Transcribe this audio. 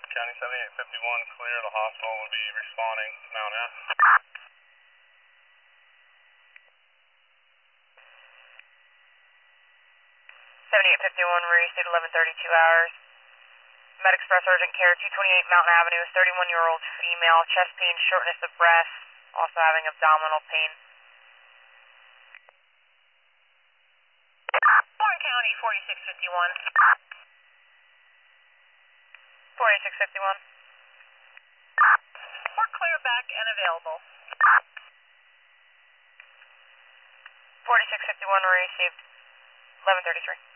County 7851, clear. The hospital will be responding to Mount S. 7851, received 11:32 hours. Med Express urgent care, 228 Mountain Avenue, 31-year-old female, chest pain, shortness of breath, also having abdominal pain. Warren County 4651. 4651. We're clear, back and available. 4651, received 11:33.